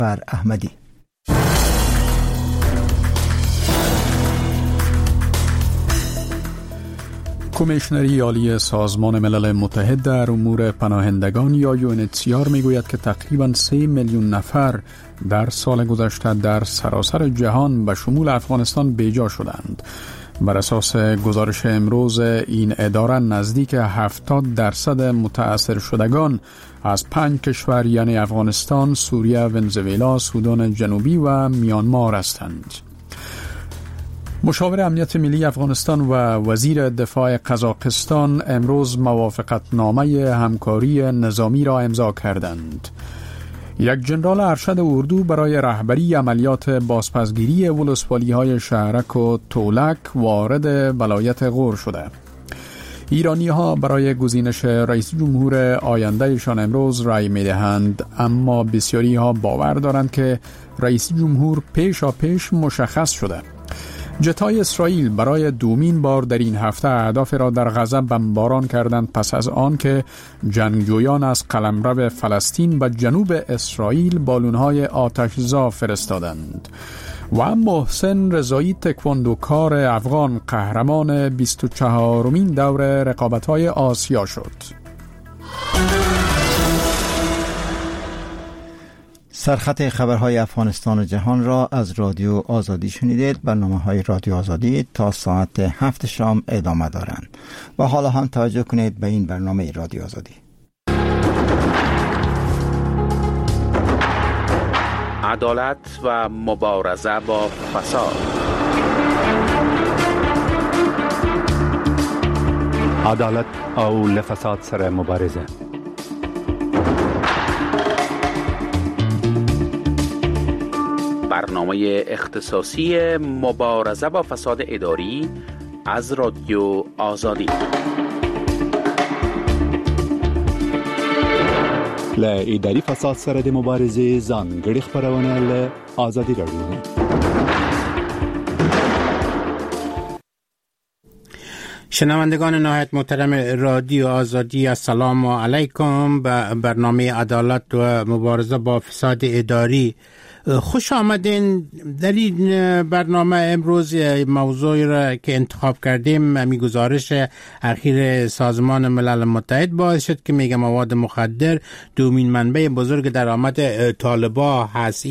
بر احمدی. کمیشنری عالی سازمان ملل متحد در امور پناهندگان یا UNHCR میگوید که تقریباً 3 میلیون نفر در سال گذشته در سراسر جهان به شمول افغانستان بیجا شدند. بر اساس گزارش امروز این اداره نزدیک 70% متأثر شدگان از 5 کشور یعنی افغانستان، سوریه، ونزوئلا، سودان جنوبی و میانمار هستند. مشاور امنیت ملی افغانستان و وزیر دفاع قزاقستان امروز موافقتنامه همکاری نظامی را امضا کردند. یک جنرال ارشد اردو برای رهبری عملیات بازپسگیری ولسوالی‌های شهرک و تولک وارد ولایت غور شده. ایرانی‌ها برای گزینش رئیس جمهور آیندهشان امروز رأی می‌دهند، اما بسیاری‌ها باور دارند که رئیس جمهور پیش مشخص شده. جت‌های اسرائیل برای دومین بار در این هفته اهداف را در غزه بمباران کردند پس از آن که جنگجویان از قلمرو فلسطین به جنوب اسرائیل بالون‌های آتش‌زا فرستادند. و محسن رضایی تکواندوکار افغان قهرمان 24مین دور رقابت‌های آسیا شد. سرخط خبرهای افغانستان و جهان را از رادیو آزادی شنیدید. برنامه‌های رادیو آزادی تا ساعت 7 شام ادامه دارند و حالا هم توجه کنید به این برنامه رادیو آزادی. عدالت و مبارزه با فساد. عدالت او لفساد سره مبارزه. برنامه اختصاصی مبارزه با فساد اداری از رادیو آزادی. ل اداری فساد سره د مبارزه ځانګړي خبرونه ل آزادی رادیو. شنوندگان نهایت محترم رادیو آزادی، السلام علیکم. به برنامه عدالت و مبارزه با فساد اداری خوش آمدین. در این برنامه امروز موضوعی را که انتخاب کردیم می گزارش اخیر سازمان ملل متحد باعث شد که میگه مواد مخدر دومین منبع بزرگ درآمد طالبا هست.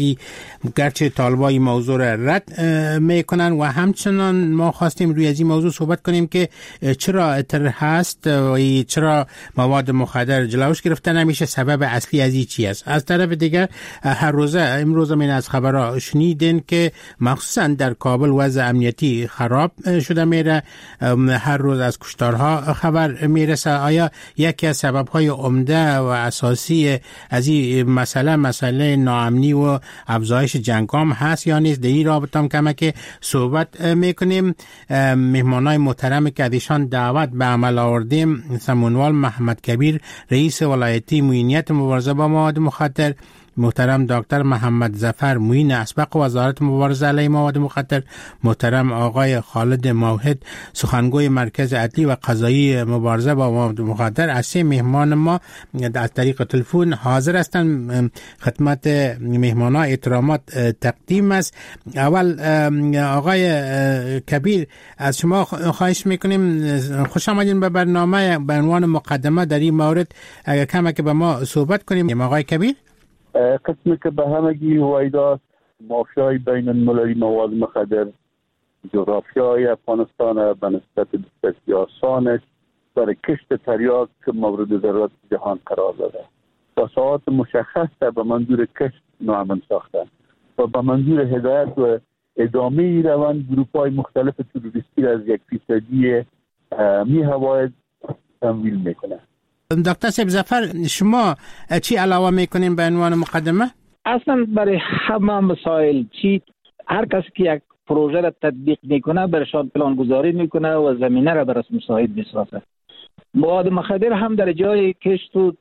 گرچه طالبا این موضوع را رد میکنن و همچنان ما خواستیم روی از این موضوع صحبت کنیم که چرا اتر هست و چرا مواد مخدر جلوش گرفته نمیشه، سبب اصلی از این چی است. از طرف دیگر هر روزه امروز من از خبرها شنیدین که مخصوصا در کابل وضع امنیتی خراب شده میره، هر روز از کشتارها خبر میرسه. آیا یکی از سببهای عمده و اساسی از این مسئله ناامنی و افزایش جنگام هست یا نیست؟ در این رابطه هم که صحبت میکنیم. مهمانای محترم که ازشان دعوت به عمل آوردیم، سمونوال محمد کبیر رئیس ولایتی معینیت مبارزه با مواد مخدر، محترم دکتر محمد ظفر معین اسبق وزارت مبارزه علیه مواد مخدر، محترم آقای خالد موحد سخنگوی مرکز عدلی و قضایی مبارزه با مواد مخدر. از سه مهمان ما از طریق تلفن حاضر هستند. خدمت مهمانان احترامات تقدیم است. اول آقای کبیر از شما خواهش میکنیم خوش آمدین به برنامه. به عنوان مقدمه در این مورد کمی که به ما صحبت کنیم. آقای کبیر، قسمی که به همگی هویداست مافیای بین المللی مواد مخدر جغرافیای افغانستان به نسبت بسیار آسانش برای کشت تریاک که مورد ضرورت جهان قرار داده و ساعات مشخص به منظور کشت نوامن ساختن و به منظور هدایت و ادامه روند گروپ‌های مختلف تروریستی از 1% می هواید تمویل میکنه. دکتر صاحب ظفر، شما چی علاوه میکنین به عنوان مقدمه؟ اصلا برای همه مسائل هر کسی که یک پروژه را تطبیق میکنه برایشان پلان گذاری میکنه و زمینه را برای مساعد میسازه. مواد مخدر هم در جای کشت و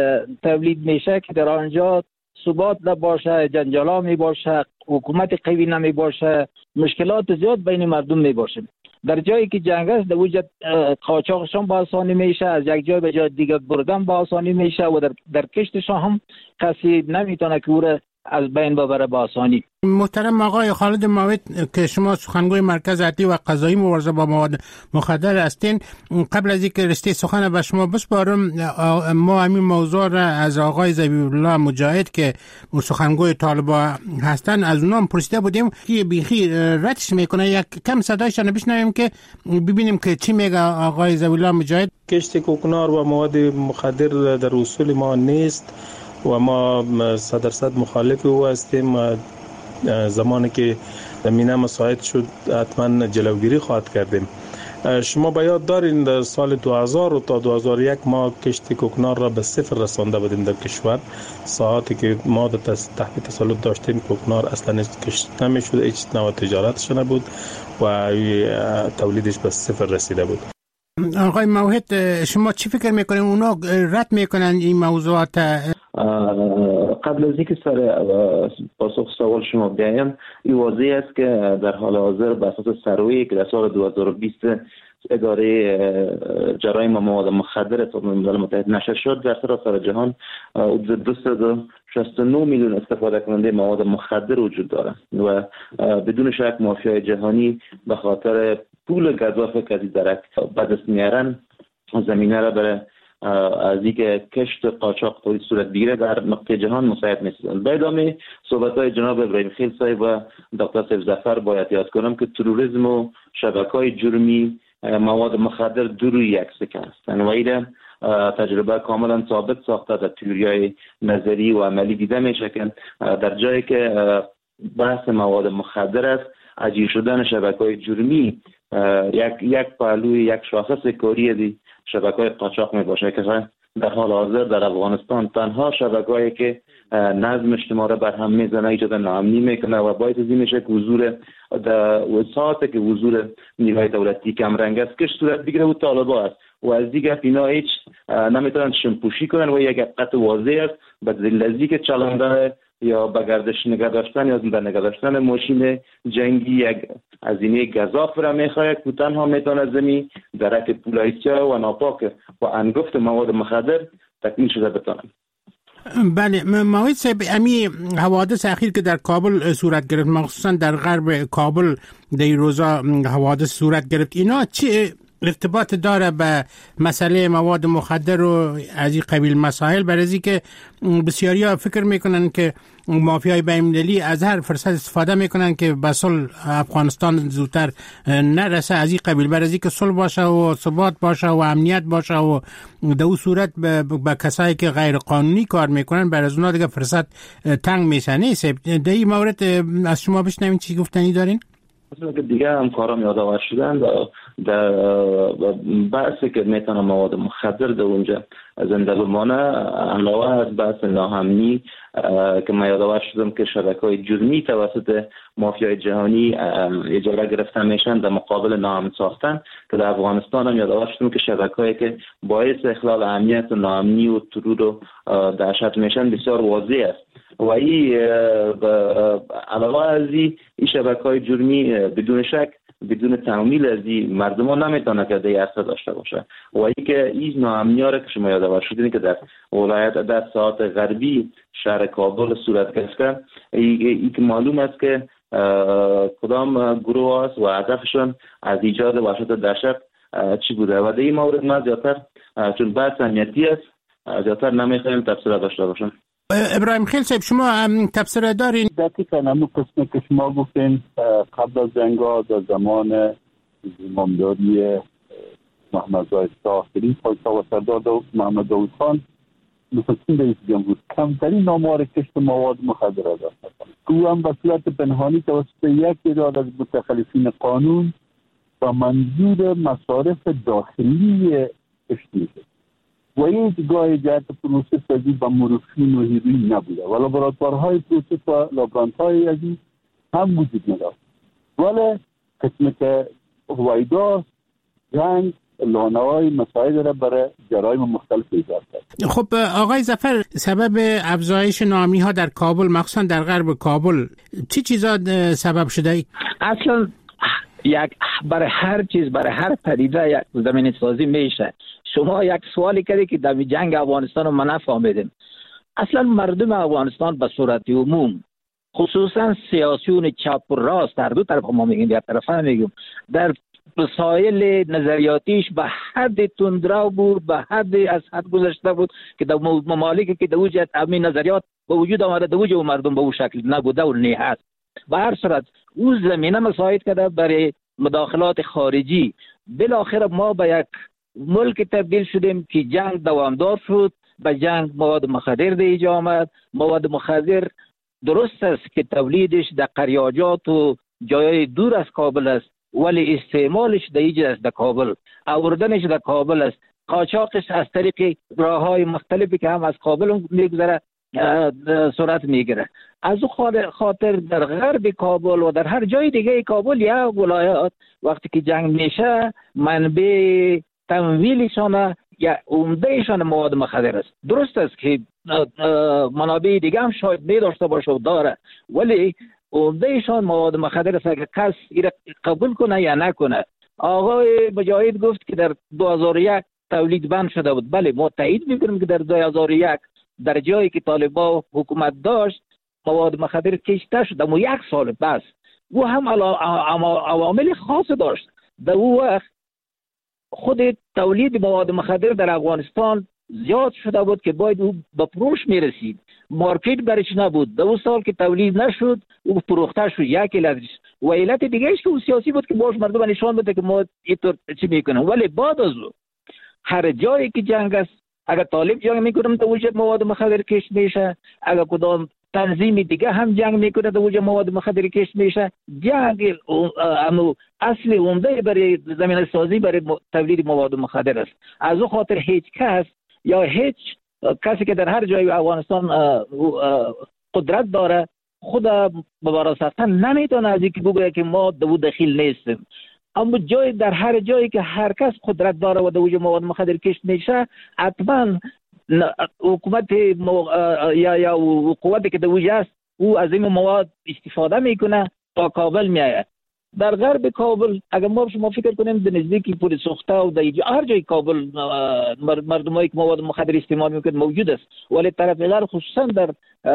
تولید میشه که در آنجا ثبات نباشه، جنجالا میباشه، حکومت قوی نمیباشه، مشکلات زیاد بین مردم میباشه. در جایی که جنگ است در وجود قاچاقشان با آسانی میشه، از یک جای به جای دیگر بردن با آسانی میشه و در کشتشان هم کسی نمیتونه که او را از بین ببره با آسانی. محترم آقای خالد ماوت که شما سخنگوی مرکز عدلی و قضایی مبارزه با مواد مخدر هستین، قبل از اینکه رشته سخن به شما بسپارم، ما همین موضوع را از آقای ذبیح‌الله مجاهد که سخنگوی طالبان هستن از اونام پرسیده بودیم که بیخی ردش میکنه. یک کم صدایشان بشنویم که ببینیم که چی میگه آقای ذبیح‌الله مجاهد. کشت کوکنار و مواد مخدر در اصول ما نیست و ما 100% مخالف او هستیم. زمانی که زمینه مساعد شد حتما جلوگیری خواهد کردیم. شما به یاد دارین در سال 2000 تا 2001 ما کشت کوکنار را به صفر رسانده بودیم در کشور. ساعتی که ما تحت تسلط داشتیم کوکنار اصلا کشت نمیشد، هیچ نوع تجارتش نبود و تولیدش به صفر رسیده بود. آقای موحد شما چی فکر میکنین اونا رد میکنن این موضوعات؟ قبل از اینکه سر پاسخ سوال شما بیایم، این واضح است که در حال حاضر بر اساس سروی که در سال 2020 اداره جرایم مواد مخدر ملل متحد نشر شد، در سراسر جهان حدود 269 میلیون استفاده کننده مواد مخدر وجود دارد و بدون شک مافیای جهانی به خاطر پول گزاف که از درک به دست میارن زمینه را برای از اینکه کشت قاچاق تولید صورت بگیره در نقطه جهان مساعد می‌سازند. به ادامه صحبت‌های جناب ابراهیم خیل صاحب و دکتر سیف ظفر باید یاد کنم که تروریسم و شبکه‌های جرمی مواد مخدر دو روی یک سکه هستند و این تجربه کاملا ثابت ساخته در تئوری‌های نظری و عملی دیده میشه که در جایی که بحث مواد مخدر است، عجیب شدن شبکه‌های جرمی یک پهلوی یک شاخص کاری دی شبکه‌های قاچاق می باشه که در حال حاضر در افغانستان تنها شبکه‌ای که نظم اجتماعی را بر هم میزنه، ایجاد ناامنی میکنه و باعث میشه که حضور وساطی که حضور نیروهای دولتی کم رنگ است که صورت بگیره و طالبان است و از دیگه اینا هیچ نمیتونن شمپوشی کنن و یک حقیقت واضح است به دلیل که چلنده یا به گردش نگه داشتن یا زنده نگه داشتن ماشین جنگی یک هزینه گزاف را میخواد که تنها میتونه زمین درک پولایچه و ناپاک و انگفت مواد مخدر تکمیل شده بتونن. بله موید صاحب، امی حوادث اخیر که در کابل صورت گرفت، مخصوصا در غرب کابل در این روزا حوادث صورت گرفت، اینا چه ارتباط داره به مسئله مواد مخدر و از این قبیل مسائل؟ برای از که بسیاری ها فکر میکنن که مافیای بین‌المللی از هر فرصت استفاده میکنن که به صلح افغانستان زودتر نرسه از این قبیل، برای از که صلح باشه و ثبات باشه و امنیت باشه و در اون صورت به کسایی که غیر قانونی کار میکنن برای از اونا دیگه فرصت تنگ میشه. نیست در این مورد از شما بشنوین چی گفتنی دارین؟ که دیگه همکارام یادآور شدن در بحثی که میتونه مواد مخدر در اونجا زنده بمانه، علاوه از بحث ناامنی که من یادآور شدم که شبکه‌های جرمی توسط مافیای جهانی اجاره گرفته میشن در مقابل ناامن ساختن، که در افغانستان هم یادآور شدم که شبکه‌ای که باعث اخلال امنیت و ناامنی و ترور و دهشت میشن بسیار واضح است و این علاوه از این شبکه‌های جرمی بدون شک بدون تعمیل از این مردمان نمیتونه که در اثر داشته باشه و این که این ناامنی‌ها را که شما یادآور شدین که در ولایت در ساعت غربی شهر کابل صورت گرفته، این که معلوم است که کدام گروه است و هدفشون از ایجاد وحشت و دهشت چی بوده و در این مورد ما زیادتر چون بحث امنیتی است زیادتر نمیخوایم تفسیر داشته باشیم. ابراهیم خیل صاحب شما تفسیر دارین؟ دقیقاً همون قسمی که شما گفتین قبل از جنگا در زمان زمامداری محمد زاهد طاهری پایتخت و سردار محمد داود خان نخستین رئیس جمهور کمترین آمار کشت مواد مخدر را داشت که او هم به صورت پنهانی توسط یک تعداد از متخلفین قانون و منظور مصارف داخلی کشت میشه و این گاه جهت پروسس ازی با مورفین و هیروین نبوده و لابراتوارهای پروسس و لابرانتهای ازی هم وجود نداشت، ولی قسمی که هوایدا جنگ لانه‌های مسائل را برای جرایم مختلف ایجاد کرد. خب آقای ظفر، سبب افزایش ناامنی‌ها در کابل مخصوصا در غرب کابل چی چیزا سبب شده؟ اصلا برای هر چیز، برای هر پدیده یک زمین سازی میشه. شما یک سوالی کردی که در جنگ افغانستان رو ما نفهمیدیم. اصلا مردم افغانستان به صورت عموم، خصوصا سیاسیون چپ و راست، در دو طرف ما میگیم، در طرف هم میگیم، در مسائل نظریاتیش به حد تندرو بود، به حد از حد گذشته بود که در ممالکی که در وجود همین نظریات به وجود آمده در وجود مردم به اون شکل نبوده و نه هست. به هر صورت او زمینه مساعد کرده برای مداخلات خارجی. بالاخره ما به یک ملک تبدیل شدیم که جنگ دوامدار شد. به جنگ مواد مخدر دیجا آمد. مواد مخدر درست است که تولیدش در قریاجات و جای دور از کابل است، ولی استعمالش در اینجا است، در کابل. آوردنش در کابل است. قاچاقش از طریق راه‌های مختلفی که هم از کابل میگذره صورت میگیره. از او خاطر در غرب کابل و در هر جای دیگه کابل یا ولایات وقتی که جنگ میشه منبع تمویلشان یا عمدهشان مواد مخدر است. درست است که منابع دیگه هم شاید نداشته باشه و داره، ولی عمدهشان مواد مخدر است. که کس ایره قبول کنه یا نکنه. آقای مجاهد گفت که در 2001 تولید بند شده بود. بله، ما تایید میکنیم که در 2001 در جایی که طالبان حکومت داشت مواد مخدر کشته شد، اما یک سال بس. او هم عوامل خاص داشت. در او وقت خود تولید مواد مخدر در افغانستان زیاد شده بود که باید او به فروش میرسید. مارکت برش نبود. در اون سال که تولید نشد او فروخته شد. یک علتش و علت دیگه که او سیاسی بود که باش مردم نشان بده که ما اینطور چی میکنیم. ولی بعد از او هر جایی که جنگ است، اگر طالب جنگ میکنه در وجود مواد مخدر کشت میشه، اگر کدام تنظیم دیگه هم جنگ میکنه در وجود مواد مخدر کشت میشه. جنگ اصل عمده برای زمینه سازی برای تولید مواد مخدر است. از او خاطر هیچ کس یا هیچ کسی که در هر جای افغانستان قدرت داره خود مبارزاتا نمیتونه از اینکه بگه که ما در دخیل نیستیم. اما در هر جایی که هر کس قدرت داره و در وجود مواد مخدر کشت میشه، حتما حکومت یا قوتی که در وجود است او از این مواد استفاده میکنه تا کابل میآید. در غرب کابل اگر ما شما فکر کنیم در نزدیکی پل سوخته و در هر جای کابل مردمایی که مواد مخدر استعمال میکنه موجود است، ولی طرف غرب خصوصا در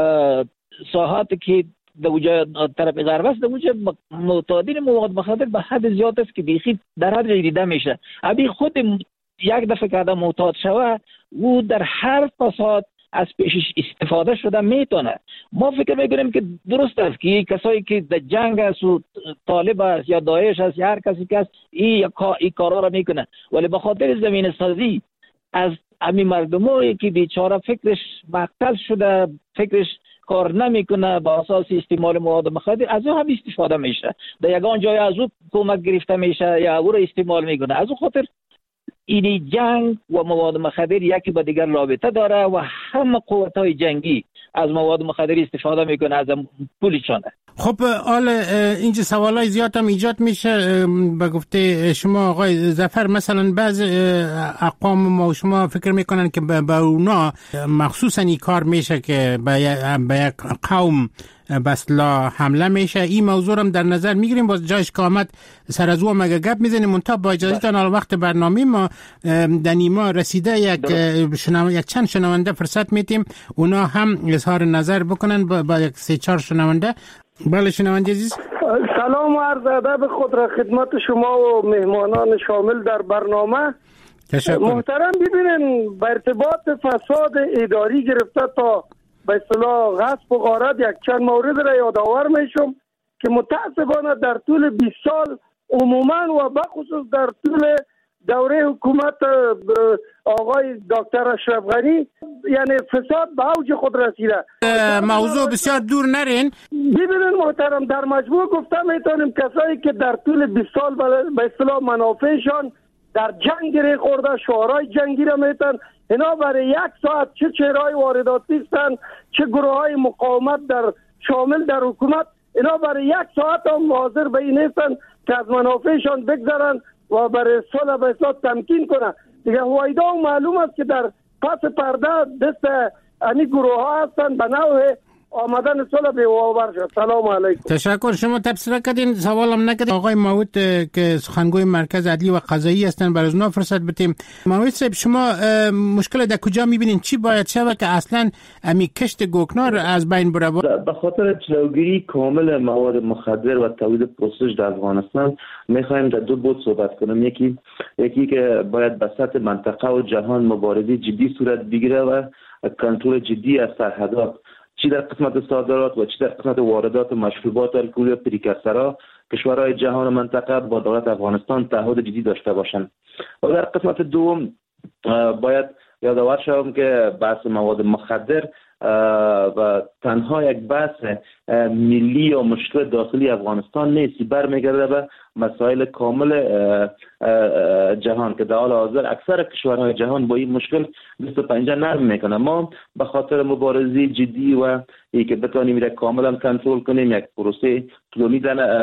ساحاتی که در وجود طرف غرب است در وجود معتادین مواد مخدر به حد زیاد است که بیخی در هر جای دیده میشه. ابی خود یک دفعه که آدم معتاد شوه او در هر فساد از پیشش استفاده شده میتونه. ما فکر میکنیم که درست است که کسایی که در جنگ است و طالب است یا داعش است یا هر کسی که است این کارا را میکنه، ولی به خاطر زمین سازی از همین مردمایی که بیچاره فکرش مقتل شده، فکرش کار نمیکنه با اساس استعمال مواد مخدر، از او هم استفاده میشه. در یگان جای از او کمک گرفته میشه یا او را استعمال میکنه. از او خاطر این جنگ و مواد مخدر یکی با دیگر رابطه داره و همه قوت‌های جنگی از مواد مخدر استفاده میکنه از پولشانه. خب حالا اینجا سوالای زیاد هم ایجاد میشه. به گفته شما آقای ظفر، مثلا بعض اقوام ما شما فکر میکنن که به اونا مخصوصا این کار میشه که به یک قوم بسلا حمله میشه. این موضوع هم در نظر میگیریم. باز جایش که آمد سر از او مگه گپ میزنیم. منتها با اجازهتان حال وقت برنامه ما در نیما رسیده یک چند شنونده فرصت میتیم اونا هم اظهار نظر بکنن با یک 3-4 شنونده. بله شنونده عزیز، سلام و عرض ادب خود را خدمت شما و مهمانان شامل در برنامه. محترم، ببینین به ارتباط فساد اداری گرفته تا به اصطلاح غصب و غارت یک چند مورد را یادآور میشم که متاسفانه در طول 20 سال عموما و بخصوص در طول دوره حکومت آقای دکتر اشرف غنی یعنی فساد به اوج خود رسیده. موضوع بسیار دور نرین. ببینید محترم، در مجموع گفته میتونیم کسایی که در طول 20 سال به اصطلاح منافعشان در جنگ گره خورده، شعارهای جنگی را میتن، اینا برای 1 ساعت چه چهرهای وارداتی هستند چه گروه های مقاومت در شامل در حکومت، اینا برای 1 ساعت هم حاضر به این هستند که از منافعشان بگذرن و برای صلح به اصلاح تمکین کنن. دیگه هویدا معلوم است که در پس پرده دست این گروه ها هستند به نوع آمدن صلح به باور شد. سلام علیکم. تشکر. شما تبصره کردین، سوالم نکردین. آقای ماوت که سخنگوی مرکز عدلی و قضایی هستن، برای اونا فرصت بدیم. ماوت صاحب، شما مشکل در کجا میبینین؟ چی باید شود که اصلا امی کشت گوکنار از بین بره؟ به خاطر جلوگیری کامل مواد مخدر و تولید پرسش در افغانستان میخوایم در دو بود صحبت کنیم. یکی که باید به سطح منطقه و جهان مبارزه جدی صورت بگیره و کنترل جدی از سرحدات، چی در قسمت صادرات و چی در قسمت واردات و مشروبات الکلی و پریکرسرها، کشورهای جهان و منطقه با دولت افغانستان تعهد جدی داشته باشند. و در قسمت دوم باید یادآور شوم که بحث مواد مخدر و تنها یک بحث ملی و مشکل داخلی افغانستان نیست، برمیگرده به مسائل کامل جهان که در حال حاضر اکثر کشورهای جهان با این مشکل دست و پنجه نرم میکنه. ما به خاطر مبارزه جدی و ای که بتانیم را کاملا کنترل کنیم، یک پروسه طولانی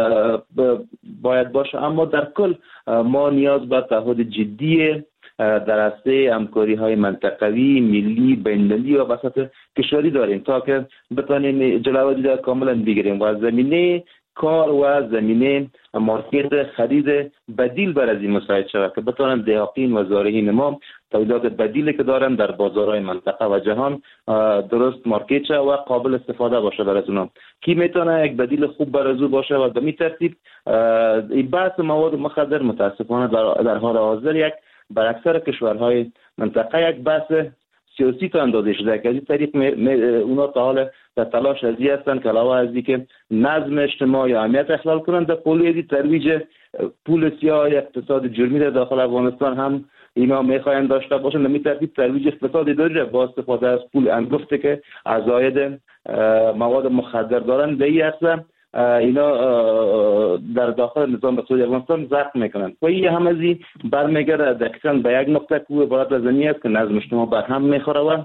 باید باشه، اما در کل ما نیاز به تعهد جدی در راسته همکاری های منطقوی، ملی، بین‌المللی و وسط کشوری داریم تا که بتانیم جلوی را کاملا بگیریم و زمینه کار و زمینه مارکت خرید بدیل بر از این مساعد شود که بتانند دهقین و زارعین ما تولیدات بدیلی که دارن در بازارهای منطقه و جهان درست مارکت شود و قابل استفاده باشه بر از اونها. کی میتونه یک بدیل خوب بر از او باشه و به این ترتیب این بحث مواد مخدر متاسفانه در حال حاضر یک بر اکثر کشورهای منطقه یک بحث سیاسی تا اندازه شده که از این طریق اونا تا حال در تلاش ازی هستن که علاوه از این که نظم اجتماعی یا امنیت اخلال کنند در پولی ترویج پول سیاه اقتصاد جرمی در داخل افغانستان هم اینا میخواین داشته باشن. به ترتیب ترویج اقتصاد اداری با استفاده از پول انگفته که عزاید مواد مخدر دارن به این اصل اینا در داخل نظام اقتصادی افغانستان زخم میکنن و این هم از این برمیگرده دقیقاً به یک نقطه که عبارت از این است که نظم اجتماعی بر هم میخوره و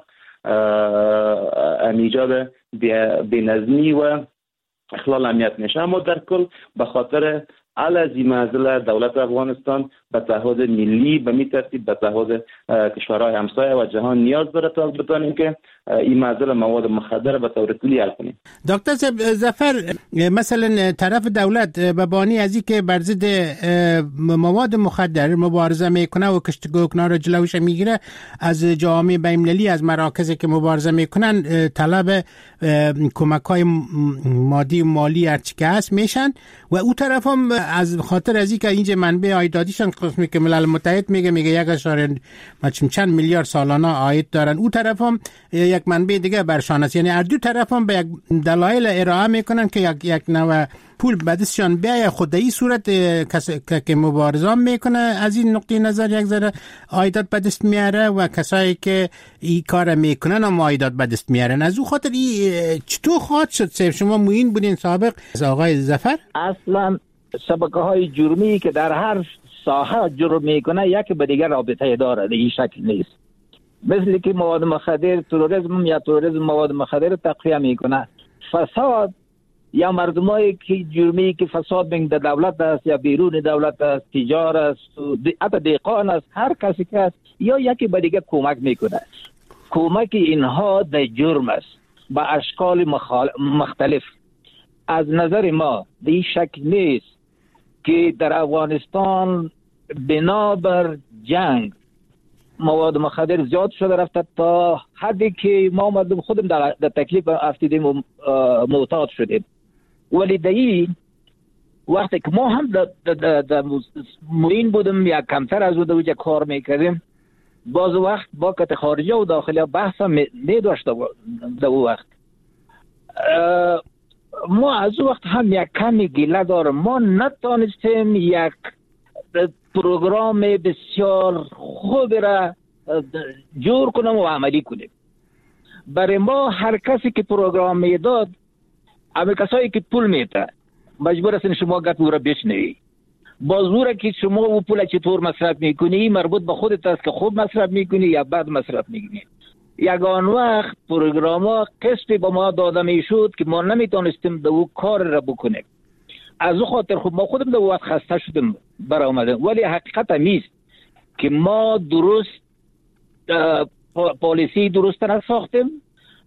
ایجاد بی‌نظمی و اخلال امنیت میشه. اما در کل به خاطر علاوه معضله دولت افغانستان به تعهد ملی به می ترتیب به تعهد کشورهای همسایه و جهان نیاز داره تا بتونیم که این معضله مواد مخدر به طور کلی حل کنیم. دکتر ظفر، مثلا طرف دولت به بانی از اینکه بر ضد مواد مخدر مبارزه میکنه و کشت گوکنار رو جلوش میگیره، از جامعه بین‌المللی از مراکزی که مبارزه میکنن طلب کمک‌های مادی و مالی هرچی که هست میشن و او طرف هم از خاطر از اینکه اینجا منبع عایداتیشان قسمی که ملل متحد میگه 1 چند میلیارد سالانه عاید دارن، او طرف هم یک منبع دیگه برشان است. یعنی هر دو طرف هم به یک دلایل ارائه میکنن که یک نوع پول به دستشان بیاید. خود این صورت که مبارزان میکنه از این نقطه نظر یک ذره عایدات به دست میاره و کسایی که این کار میکنن هم عایدات به دست میارن. از او خاطر چطور خواهد شد؟ شما معین بودین سابق آقای ظفر؟ اصلا شبکه های جرمی که در هر ساحه جرم میکنه یک به دیگر رابطه داره، این شکل نیست. مثل که مواد مخدر تروریسم یا تروریسم مواد مخدر تقویه میکنه، فساد یا مردمایی که جرمی که فساد بین در دولت است یا بیرون دولت است، تجار است، حتی دهقان است، هر کسی که است یا یکی به دیگر کمک میکنه. کمک اینها در جرم است با اشکال مختلف. از نظر ما این شکل نیست که در افغانستان بنابر جنگ مواد مخدر زیاد شده رفته تا حدی که ما مردم خودم در تکلیف افتیدیم و معتاد شدیم. ولی در وقتی که ما هم در معین بودیم یا کمتر از او در کار میکردیم، باز وقت با کت خارجی و داخلی بحث هم نداشته در او وقت. ما از او وقت هم یک کمی گله دارم، ما نتانستیم یک پروگرام بسیار خوب را جور کنم و عملی کنیم. برای ما هر کسی که پروگرام میداد، همه کسایی که پول میده مجبور هستین شما گپ او را بشنوی. بازوره که شما او پول چطور مصرف میکنی مربوط به خودت است که خوب مصرف میکنی یا بد مصرف میکنی. یگان وقت پروگراما قسطی به ما داده میشد که ما نمیتونستیم دو کار را بکنیم. از او خاطر خود ما خودم دو وقت خسته شدیم برآمدیم. ولی حقیقت همیست که ما درست پالیسی درست را ساختیم،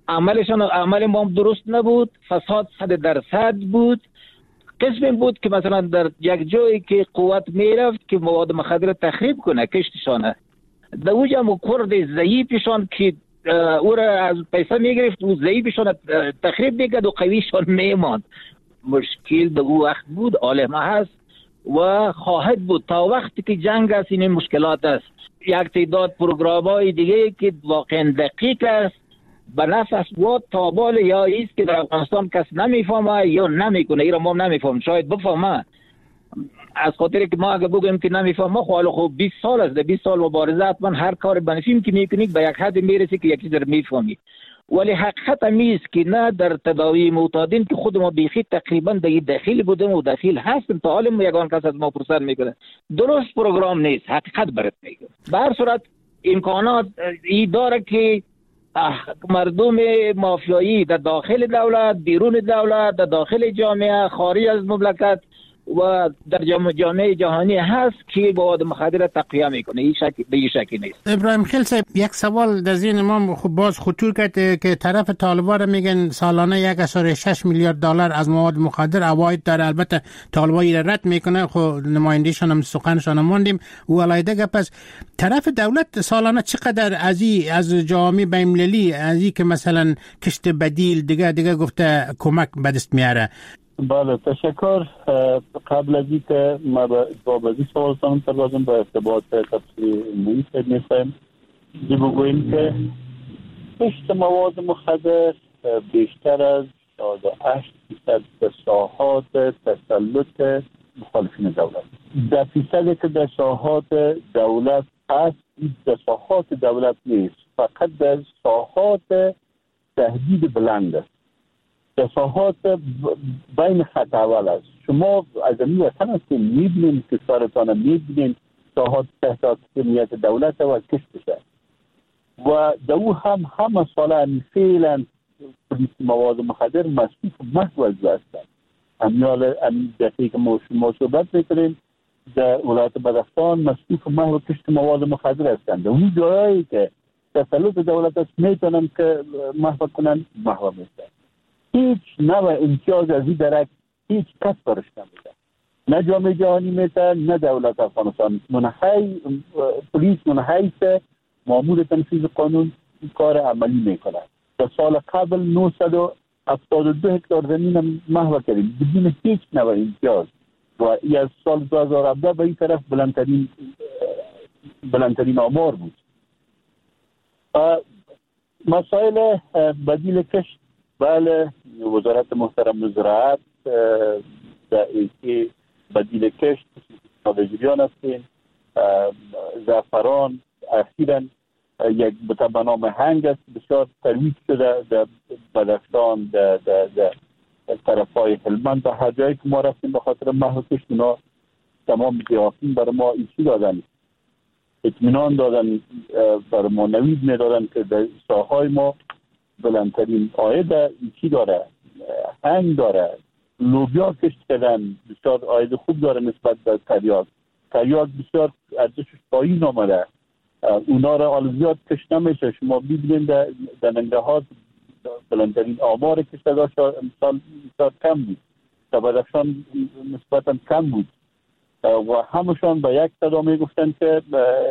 عمل ما درست نبود، فساد 100% بود. قسم بود که مثلا در یک جایی که قوت میرفت که مواد مخدر تخریب کنه کشتشانه، در اوجا کرد ضعیفشان که او را از پیسه میگرفت و ضعیفشان تخریب میکرد و قویشان میماند. مشکل در او وقت بود، عالمه هست و خواهد بود تا وقتی که جنگ است. این مشکلات است. یک تعداد پروگرام های دیگه که واقعا دقیق است به نفع اسواد تابال یا ایست که در افغانستان کس نمیفهمه یا نمیکنه. ایرا ما نمیفهم، شاید بفهمه. از خاطر که ما اگه بگیم که نمیفهمه خب 20 سال است، 20 سال مبارزه حتما هر کار بنفیم که میکنید به یک حد میرسی که یکی در میفهمی. ولی حقیقت همیست که نه در تداوی معتادین که خود ما بیخی تقریبا در داخل بودیم و داخل هستیم تا حال یگان کس از ما پرسان میکنه. درست پروگرام نیست، حقیقت برات میگم. به هر صورت امکانات این داره که مردم مافیایی در داخل دولت، بیرون دولت، در داخل جامعه، خارج از مملکت و در جامعه جهانی هست که مواد مخدر تقویه میکنه. این شکی نیست. ابراهیم خیل صاحب، یک سوال در ذهن ما باز خطور کرد که طرف طالبان میگن سالانه 1.6 میلیارد دلار از مواد مخدر عواید داره. البته طالبان را رد میکنه، خب نمایندهشان هم سخنشان ماندیم و علایده گپ است. طرف دولت سالانه چقدر از جامعه بین‌المللی از که مثلا کشت بدیل دیگه گفته کمک به دست میاره؟ بله تشکر. قبل از اینکه ما جواب از این سوالتان پردازم با ارتباط تفصیلی میخوایم بگوییم که کشت مواد مخدر بیشتر از 8% ساحات تسلط مخالفین دولت. 10% که در ساحات دولت هست، این در ساحات دولت نیست، فقط در ساحات تهدید بلند است، در ساحات بین خط اول است. شما از این وطن هستیم، میبینیم که کشورتان میبینیم ساحات تحت حاکمیت دولت و کشتشه و در او همه ساله فعلا پلیس مواد مخدر مصروف محو هستند. همین دقیقه که ما صحبت میکنیم در ولایت بدخشان مصروف محو کشت مواد مخدر هستند. در اون جایی که تسلط دولت است میتونن که محو کنن محو میشن. هیچ نوع امتیاز از این درک هیچ کس برش نمیده، نه جامعه جهانی میده نه دولت افغانستان. پلیس منحیث مامور تنفیذ قانون این کار عملی میکنه. در سال قبل 972 هکتار زمین محو کردیم بدون هیچ نوع امتیاز و از سال 2017 به این طرف بلندترین آمار بود. مسائل بدیل کشت، بله وزارت محترم زراعت در اینکه بدیل کشت نادجریان هستین. زعفران اخیراً یک به نام هنگ است بسیار ترویج شده در بدخشان، در طرف های هلمند و هر جایی که ما رفتیم به خاطر محو کشت اینا تمام دیافین برای ما ایچی دادن، اطمینان دادن، برای ما نوید میدادن که در ساحای ما بلندترین عاید ایچی داره، هنگ داره، لوبیا کشت کردن بسیار عاید خوب داره نسبت به تریاک بسیار ارزشش پایین آمده، اونا را حال زیاد کشت نمیشه. شما ببینید در ننگرهار بلندترین آمار کشتگاه امسال کم بود، در بدخشان نسبتا کم بود و همشان به یک صدا میگفتن که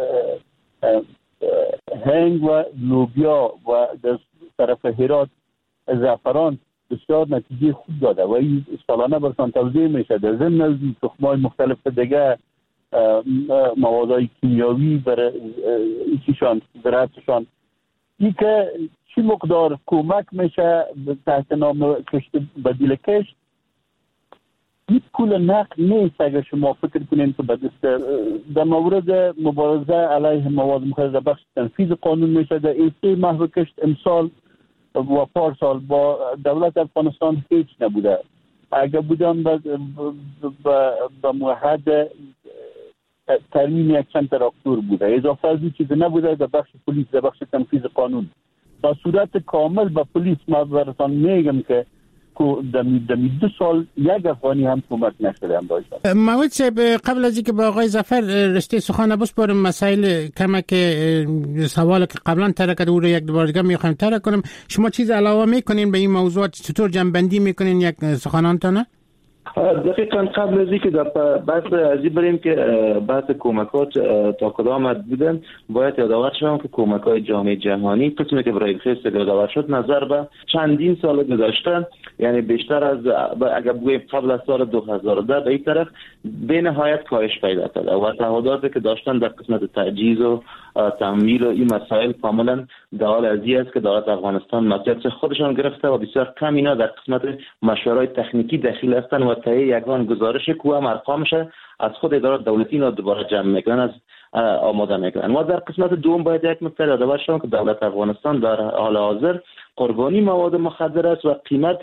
هنگ و لوبیا و در طرف هرات زعفران بسیار نتیجه خوب داده و این سالانه برشان توزیع میشه. در ضمن از تخم‌های مختلف دیگه موادهای کیمیاوی برای ایشان زراعتشان، این که چی مقدار کمک میشه تحت نام کشت بدیل کشت، این پول نقد نیست. اگر شما فکر کنین که در مورد مبارزه علیه مواد مخدر در بخش تنفیذ قانون میشه، در ایسی محو کشت امسال و پارسال با دولت افغانستان هیچ نبوده. اگر بودن به موحد ترمیم یک چند تراکتور بوده، اضافه از این چیز نبوده در بخش پلیس، در بخش تنفیذ قانون. با صورت کامل با پلیس ما براتان میگم که دمی 2 سال یک افغانی هم کمک نشده هم داشت. موعود صاحب، قبل از اینکه با آقای ظفر رشته سخن بسپارم، مسائل کمک سوال که قبلا ترک او رو یک بار دیگه میخوایم ترک کنم، شما چیز علاوه میکنین به این موضوعات؟ چطور جنبندی میکنین یک سخنانتانه؟ دقیقاً قبل از اینکه در بحث ازی بریم که بحث کمکات تا کدام حد بودن، باید یادآور شوم که کمک‌های جامعه جهانی قسمی که برای خیست یادآور شد نظر به چندین سال گذشته، یعنی بیشتر از اگر بگوییم قبل از سال 2010 به این طرف به نهایت کاهش پیدا کرده و تعهداتی که داشتن در قسمت تجهیز و تمویل و این مسائل کاملا در حال ازی است که دولت افغانستان مسئولیت خودشان گرفته و بسیار کم اینا در قسمت مشورای تکنیکی دخیل هستند و تهیه یگان گزارش کو هم ارقامش از خود ادارات دولتی اینا دوباره جمع میکنن، از آماده میکنن. و در قسمت دوم باید یک نکته یادآور شوم که دولت افغانستان در حال حاضر قربانی مواد مخدر است و قیمت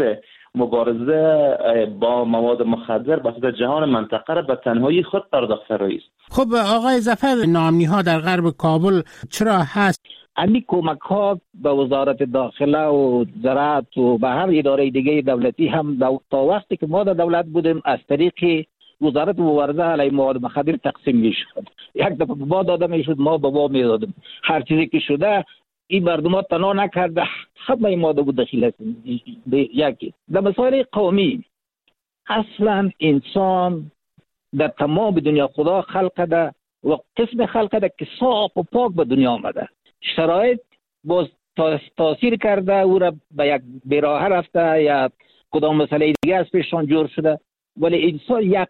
مبارزه با مواد مخدر بسیار جهان منطقه را به تنهایی خود پرداخته است. خب آقای ظفر، ناامنی ها در غرب کابل چرا هست؟ امی کمک ها به وزارت داخله و زراعت و به هر اداره دیگه دولتی هم تا وقتی که ما در دولت بودیم از طریق وزارت مبارزه علیه مواد مخدر تقسیم میشد. یک دفعه ما داده میشد، ما به ما میدادیم. هر چیزی که شده این مردم ها تنها نکرده، همه این ماده بود داخل است. یکی در مسائل قومی، اصلا انسان در تمام دنیا خدا خلق ده و قسم خلق ده که صاف و پاک به دنیا آمده. شرایط باز تاثیر کرده او را به یک بیراه رفته یا کدام مسئله دیگه از پیششان جور شده، ولی انسان یک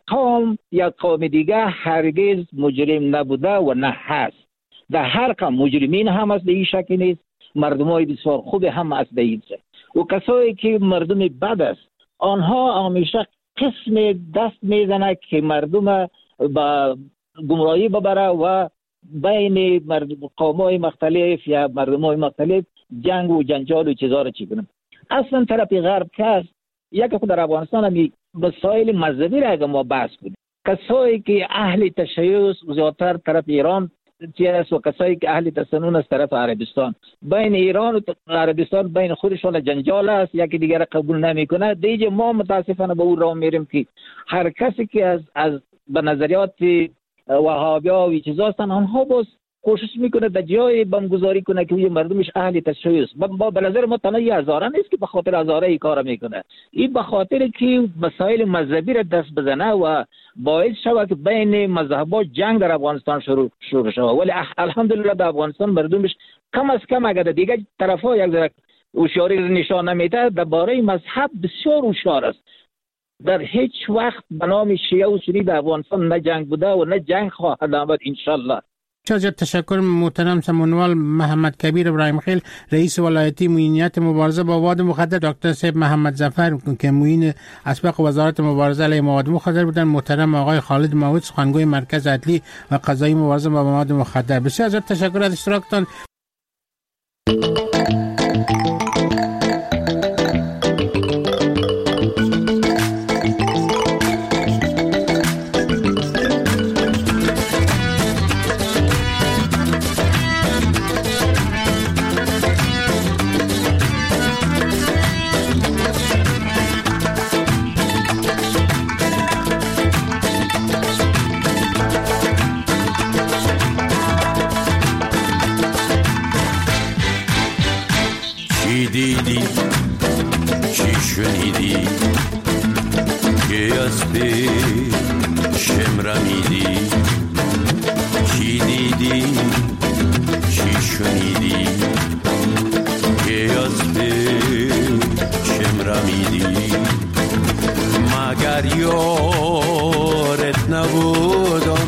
قوم دیگه هرگز مجرم نبوده و نه هست. در هر قوم مجرمین هم از این شکل نیست، مردمای بسیار خوب هم از این شکل. و کسایی که مردم بد است آنها همیشه قسم دست میزنه که مردم با گمراهی ببره و بین قومای مختلف یا مردمای مختلف جنگ و جنجال و چیزا رو چی کنن. اصلا طرف غرب کس یک خود در افغانستان همی مسائل مذهبی را اگر ما بحث کنیم، کسایی که اهل تشیع زیادتر طرف ایران است و کسایی که اهل تسنن از طرف عربستان، بین ایران و عربستان بین خودشان جنجال است، یکی دیگر را قبول نمیکنه. دیگه ما متاسفانه به اون راه میریم که هر کسی که از به نظریات وهابیا و چیزا هستن، آنها باز کوشش میکنه در جای بمگذاری کنه که مردمش اهل تشیع است. به نظر ما تنها هزاره نیست که به خاطر هزاره این کار میکنه، این به خاطر که مسائل مذهبی را دست بزنه و باعث شود که بین مذهب‌ها جنگ در افغانستان شروع شود. ولی الحمدلله در افغانستان مردمش کم از کم اگر دیگه طرفا یک ذره هوشیاری نشان نمیده، درباره مذهب بسیار هوشیار است. در هیچ وقت به نام شیعه و سنی در افغانستان نه جنگ بوده و نه جنگ خواهد آمد انشالله. چقدر تشکر محترم سمونوال محمد کبیر ابراهیم خیل، رئیس ولایتی معینیت مبارزه با مواد مخدر، دکتر صاحب محمد ظفر که معین اسبق وزارت مبارزه علیه مواد مخدر بودن، محترم آقای خالد موعود سخنگوی مرکز عدلی و قضایی مبارزه با مواد مخدر. بسیار تشکر از اشتراکتان. دیدی چی شنیدی که از پیشم رمیدی؟ چی دیدی چی شنیدی که از پیشم رمیدی؟ مگر یارت نبودم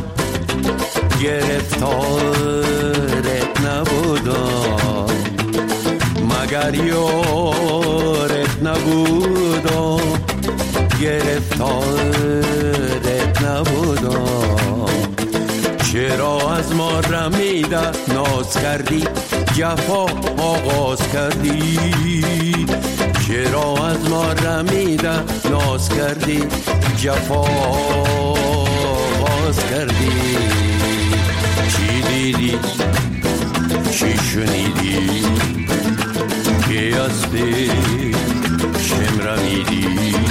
گرفتارت نبودم؟ مگر یارت نبودم گرفتارت نبودم؟ چرا از ما رمیده ناز کردی جفا آغاز کردی؟ چرا از ما رمیده ناز کردی جفا آغاز کردی؟ چی دیدی چی شنیدی که از چم رمیدی